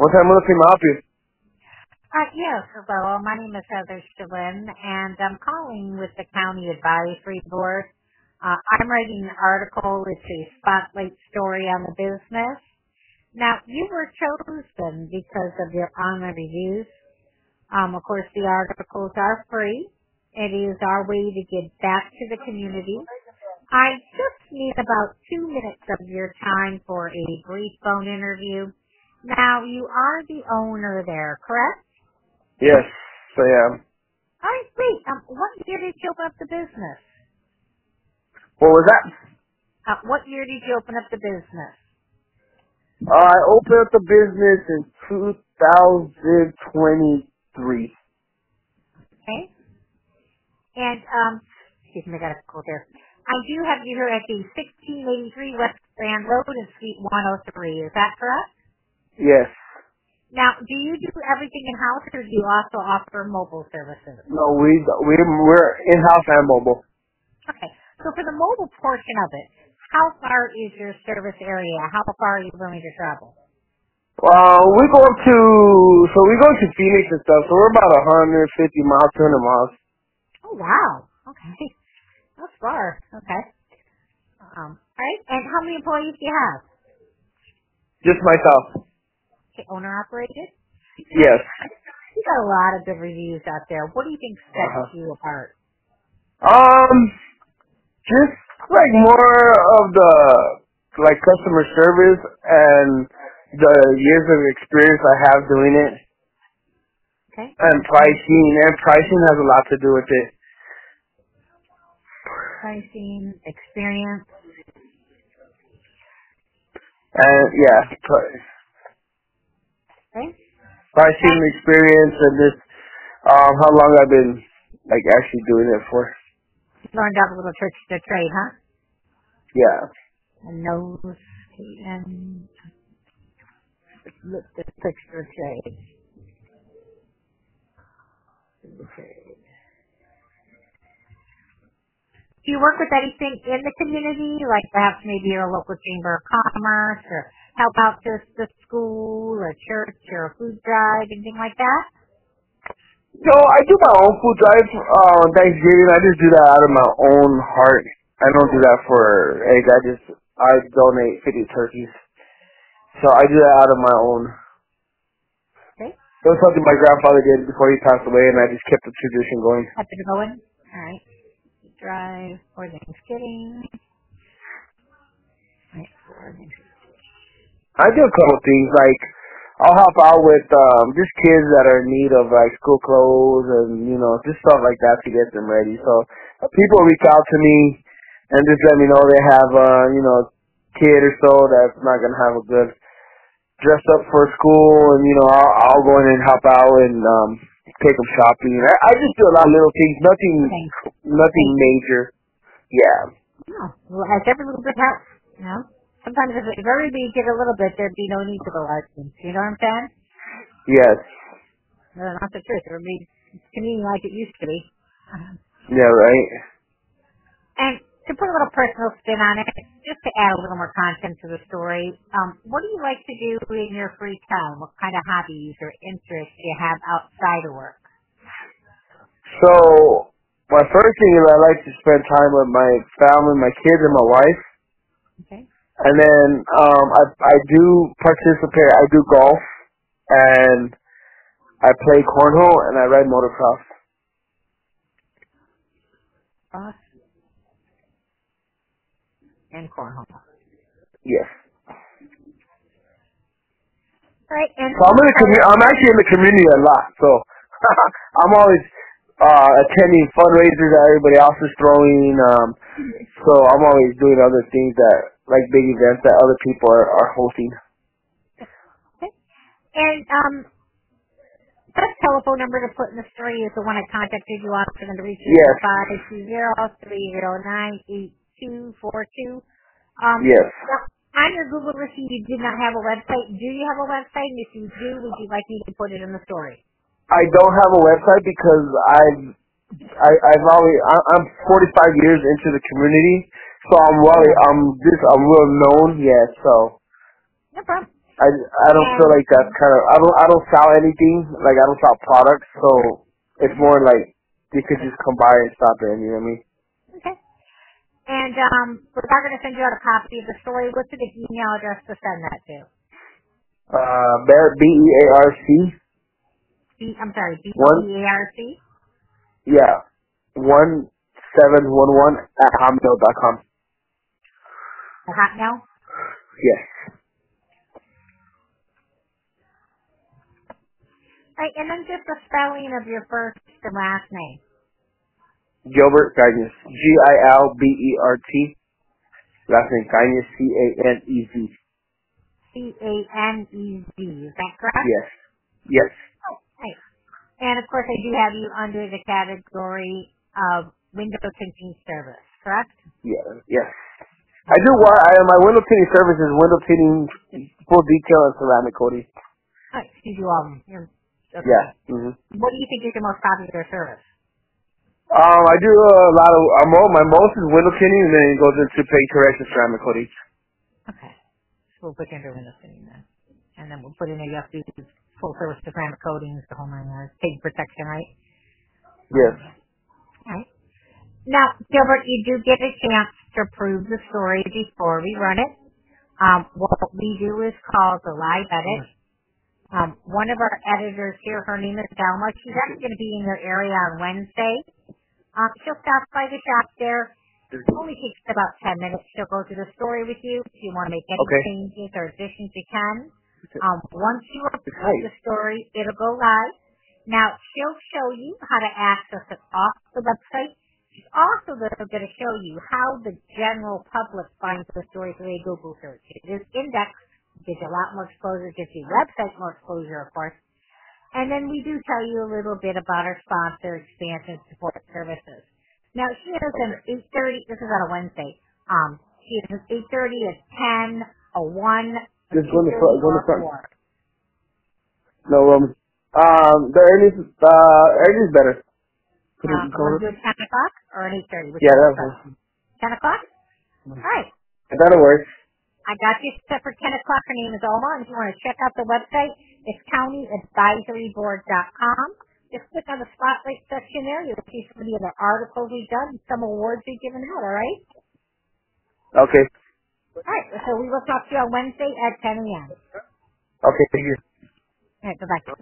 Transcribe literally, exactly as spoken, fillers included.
What time will I help you? Uh, yes, hello. My name is Heather Shalin, and I'm calling with the County Advisory Board. Uh, I'm writing an article. It's a spotlight story on the business. Now, you were chosen because of your online reviews. Um, of course, the articles are free. It is our way to give back to the community. I just need about two minutes of your time for a brief phone interview. Now, you are the owner there, correct? Yes, I am. All right, great. Um, what year did you open up the business? What was that? Uh, what year did you open up the business? Uh, I opened up the business in two thousand twenty-three. Okay. And, um, excuse me, I got to go there. I do have you here at the sixteen eighty-three West Grand Road in Suite one oh three. Is that correct? Yes. Now, do you do everything in-house, or do you also offer mobile services? No, we we we're in-house and mobile. Okay. So for the mobile portion of it, how far is your service area? How far are you willing to travel? Uh, we go up to so we go to Phoenix and stuff. So we're about one hundred fifty miles, two hundred miles. Oh, wow. Okay. That's far. Okay. Um, all right. And how many employees do you have? Just myself. Okay, owner operated? Yes. You got a lot of good reviews out there. What do you think Uh-huh. sets you apart? Um, just like more of the like customer service and the years of experience I have doing it, Okay. and And pricing. And pricing has a lot to do with it. pricing, experience. And yeah, pri- Okay. pricing And experience and this um how long I've been like actually doing it for. learned out a little trick to trade, huh? Yeah. And knows and look the tricks to trade. Okay. Do you work with anything in the community, like perhaps maybe your local chamber of commerce, or help out just the school, or church, or a food drive, anything like that? No, I do my own food drive uh, on Thanksgiving. I just do that out of my own heart. I don't do that for eggs. I just I donate fifty turkeys. So I do that out of my own. Okay. It was something my grandfather did before he passed away, and I just kept the tradition going. Happy to go in? All right. Drive for Thanksgiving. Right, for Thanksgiving. I do a couple things like I'll help out with um just kids that are in need of like school clothes and you know just stuff like that to get them ready. So uh, people reach out to me and just let me know they have uh you know kid or so that's not gonna have a good dress up for school, and you know I'll, I'll go in and help out and um take them shopping. I, I just do a lot of little things, nothing Thanks. nothing Thanks. major. Yeah. Oh, well, as every little bit helps, you know? Sometimes if, if everybody did a little bit, there'd be no need to go large things. You know what I'm saying? Yes. No, not the truth. Everybody, to me, like it used to be. Uh-huh. Yeah. Right. And to put a little personal spin on it, just to add a little more content to the story, um, what do you like to do in your free time? What kind of hobbies or interests do you have outside of work? So my first thing is I like to spend time with my family, my kids, and my wife. Okay. And then um, I I do participate. I do golf, and I play cornhole, and I ride motocross. Cross and cornhole. Yes. All right, and So I'm in the commu- I'm actually in the community a lot. So I'm always uh, attending fundraisers that everybody else is throwing. Um, so I'm always doing other things that like big events that other people are, are hosting. okay. And um, best telephone number to put in the story is the one I contacted you on for them to reach you Yes. at five two zero three zero nine eight two four two. Um, Yes. now, on your Google listing, you did not have a website. Do you have a website? And if you do, would you like me to put it in the story? I don't have a website because I've I, I've always I, I'm forty-five years into the community, so I'm well Yeah. I'm just I'm well known. Yeah. So No problem. I, I don't feel And like that's kind of, I don't, I don't sell anything, like I don't sell products, so it's more like, you could just come by and stop in, you know what I mean? okay. And um, we're not going to send you out a copy of the story. What's the email address to send that to? Uh, Bear, B E A R C, B, I'm sorry, B one, E A R C. yeah, one seven one one at hotmail dot com. The Hotmail. Yes. Right, and then just the spelling of your first and last name. Gilbert Gaines, G I L B E R T, last name Gaines, C A N E Z. C A N E Z. Is that correct? Yes. Yes. Oh, right. And of course, I do have you under the category of window tinting service, correct? Yeah. Yes. I do what, I, my window tinting service is window tinting, full detail and ceramic coating. Right, you do all of them. You're- Yeah. Okay. hmm What do you think is your most popular service? Um, I do a lot of, uh, mo- my most is window tinting and then it goes into paint correction ceramic coating. Okay. So we'll put you under window tinting then. And then we'll put in a you have to do full service ceramic coatings, the whole nine yards. Paint protection, right? Yes. All right. Now, Gilbert, you do get a chance to prove the story before we run it. Um, what we do is called the live edit. Um, one of our editors here, her name is Delma. She's actually going to be in your area on Wednesday. Um, she'll stop by the shop there. It only takes about ten minutes. She'll go through the story with you. If you want to make any Okay. changes or additions, you can. Um, once you approve Hi. the story, it'll go live. Now, she'll show you how to access it off the website. She's also going to show you how the general public finds the story through a Google search. It is indexed, gives you a lot more exposure, gives your website more exposure, of course. And then we do tell you a little bit about our sponsor, expansion support services. Now, she has an eight thirty, this is on a Wednesday. Um, she has an eight thirty, a ten, a one, a Just go in the front, two thirty, go in or the a front. four. No, um, um, the earliest, uh, earliest better. Put it Uh, in you want to color. do a ten o'clock or an eight thirty? Which Yeah, one works that'll better? ten o'clock? All right. that'll work. I got you set for ten o'clock. Her name is Oma. And if you want to check out the website, it's county advisory board dot com. Just click on the spotlight section there. You'll see some of the other articles we've done, some awards we've given out, all right? Okay. All right. So we will talk to you on Wednesday at ten a.m. Okay, thank you. All right. Bye-bye.